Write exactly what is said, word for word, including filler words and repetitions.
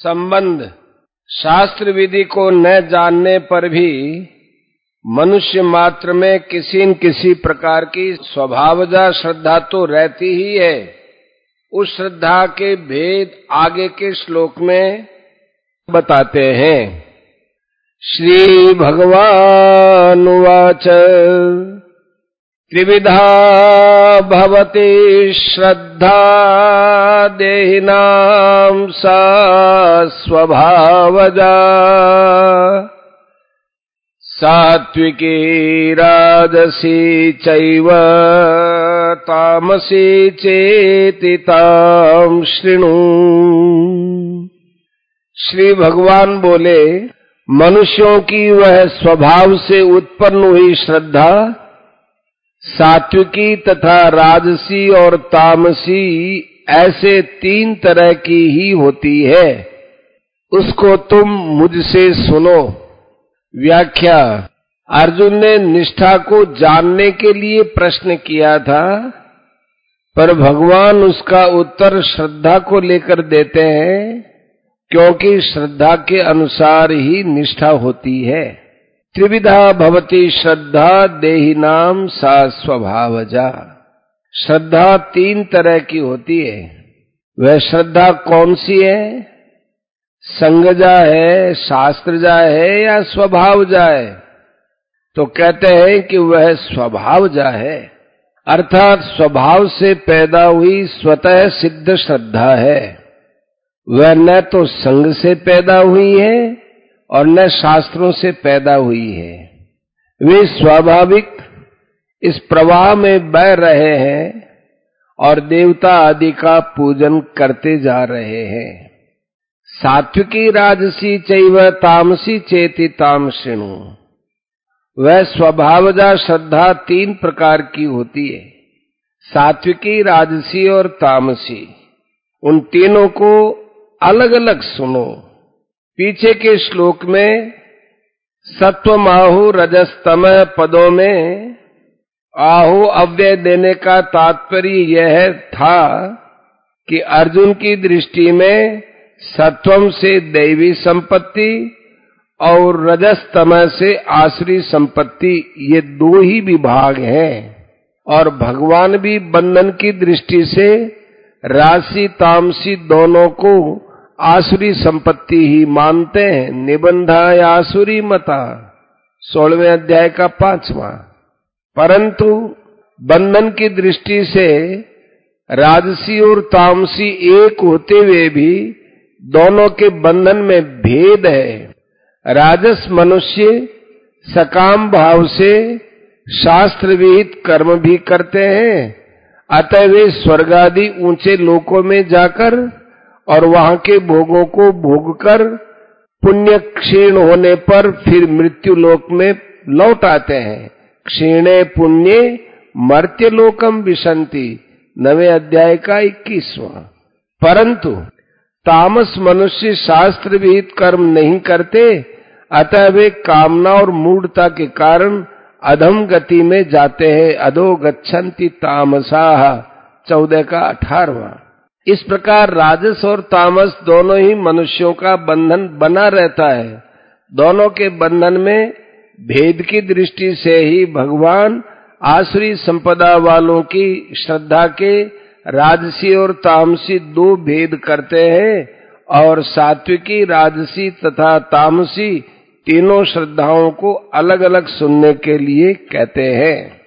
संबंध। शास्त्र विधि को न जानने पर भी मनुष्य मात्र में किसी न किसी प्रकार की स्वभावजा श्रद्धा तो रहती ही है। उस श्रद्धा के भेद आगे के श्लोक में बताते हैं। श्री भगवान उवाच त्रिविधा भवति श्रद्धा देहिनां सा स्वभावजा सात्विकी राजसी चैव तामसी चेति तां शृणु। श्री भगवान बोले, मनुष्यों की वह स्वभाव से उत्पन्न हुई श्रद्धा सात्विकी तथा राजसी और तामसी ऐसे तीन तरह की ही होती है। उसको तुम मुझसे सुनो। व्याख्या। अर्जुन ने निष्ठा को जानने के लिए प्रश्न किया था, पर भगवान उसका उत्तर श्रद्धा को लेकर देते हैं, क्योंकि श्रद्धा के अनुसार ही निष्ठा होती है। त्रिविधा भवति श्रद्धा देहिनां सा स्वभावजा। श्रद्धा तीन तरह की होती है। वह श्रद्धा कौन सी है? संगजा है, शास्त्रजा है या स्वभावजा है? तो कहते हैं कि वह स्वभावजा है, अर्थात स्वभाव से पैदा हुई स्वतः सिद्ध श्रद्धा है। वह न तो संग से पैदा हुई है और न शास्त्रों से पैदा हुई है। वे स्वाभाविक इस प्रवाह में बह रहे हैं और देवता आदि का पूजन करते जा रहे हैं। सात्विकी राजसी चैव तामसी चेति तां शृणु। वह स्वभावजा श्रद्धा तीन प्रकार की होती है, सात्विकी, राजसी और तामसी। उन तीनों को अलग अलग सुनो। पीछे के श्लोक में सत्वम आहु रजस तम पदों में आहु अव्यय देने का तात्पर्य यह था कि अर्जुन की दृष्टि में सत्वम से दैवी संपत्ति और रजस तम से आसुरी संपत्ति, ये दो ही विभाग हैं। और भगवान भी बंधन की दृष्टि से राशि तामसी दोनों को आसुरी संपत्ति ही मानते हैं। निबंधा आसुरी मता, सोलहवें अध्याय का पांचवा। परंतु बंधन की दृष्टि से राजसी और तामसी एक होते हुए भी दोनों के बंधन में भेद है। राजस मनुष्य सकाम भाव से शास्त्र विहित कर्म भी करते हैं, अतः वे स्वर्ग आदि ऊंचे लोकों में जाकर और वहां के भोगों को भोगकर पुण्य क्षीण होने पर फिर मृत्यु लोक में लौट आते हैं। क्षीणे पुण्ये मर्त्य लोकम विशंति, नवे अध्याय का इक्कीसवां। परंतु तामस मनुष्य शास्त्र विहित कर्म नहीं करते, अतः वे कामना और मूढ़ता के कारण अधम गति में जाते हैं। अधो गच्छन्ति तामसाः, चौदह का अठारहवां। इस प्रकार राजस और तामस दोनों ही मनुष्यों का बंधन बना रहता है। दोनों के बंधन में भेद की दृष्टि से ही भगवान आसुरी संपदा वालों की श्रद्धा के राजसी और तामसी दो भेद करते हैं, और सात्विकी, राजसी तथा तामसी तीनों श्रद्धाओं को अलग अलग सुनने के लिए कहते हैं।